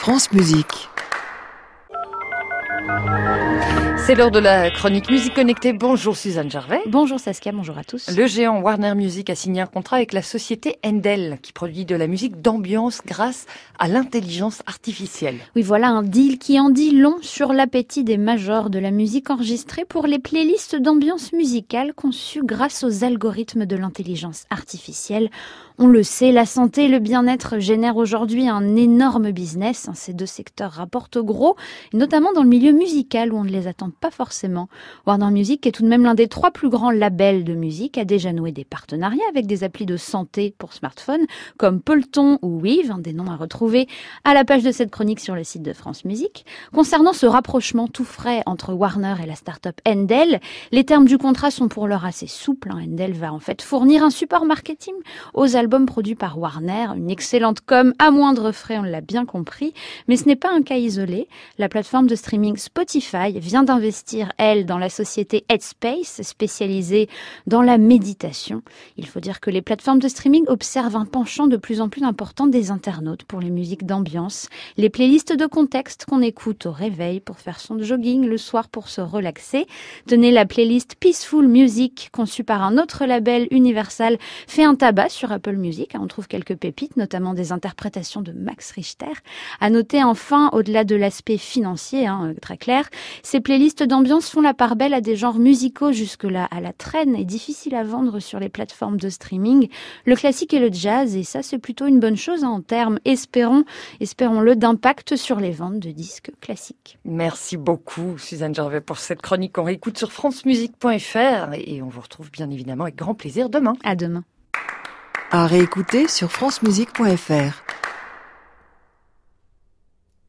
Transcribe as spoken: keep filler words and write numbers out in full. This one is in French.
France Musique. C'est l'heure de la chronique Musique Connectée. Bonjour Suzanne Gervais. Bonjour Saskia, bonjour à tous. Le géant Warner Music a signé un contrat avec la société Endel qui produit de la musique d'ambiance grâce à l'intelligence artificielle. Oui, voilà un deal qui en dit long sur l'appétit des majors de la musique enregistrée pour les playlists d'ambiance musicale conçues grâce aux algorithmes de l'intelligence artificielle. On le sait, la santé et le bien-être génèrent aujourd'hui un énorme business. Ces deux secteurs rapportent gros, notamment dans le milieu musical où on ne les attend pas forcément. Warner Music est tout de même l'un des trois plus grands labels de musique, a déjà noué des partenariats avec des applis de santé pour smartphone comme Peloton ou Weave, un des noms à retrouver à la page de cette chronique sur le site de France Musique. Concernant ce rapprochement tout frais entre Warner et la start-up Endel, les termes du contrat sont pour l'heure assez souples. Endel va en fait fournir un support marketing aux albums produits par Warner, une excellente com à moindre frais, on l'a bien compris, mais ce n'est pas un cas isolé. La plateforme de streaming Spotify vient d'investir, elle, dans la société Headspace, spécialisée dans la méditation. Il faut dire que les plateformes de streaming observent un penchant de plus en plus important des internautes pour les musiques d'ambiance, les playlists de contexte qu'on écoute au réveil pour faire son jogging, le soir pour se relaxer. Tenez, la playlist Peaceful Music, conçue par un autre label, Universal, fait un tabac sur Apple Music. On trouve quelques pépites, notamment des interprétations de Max Richter. À noter enfin, au-delà de l'aspect financier, hein, très clair, ces playlists d'ambiance font la part belle à des genres musicaux jusque-là à la traîne et difficiles à vendre sur les plateformes de streaming. Le classique et le jazz, et ça c'est plutôt une bonne chose hein, en termes, espérons, espérons-le, d'impact sur les ventes de disques classiques. Merci beaucoup Suzanne Gervais pour cette chronique qu'on réécoute sur francemusique point f r et on vous retrouve bien évidemment avec grand plaisir demain. À demain. À réécouter sur francemusique point f r.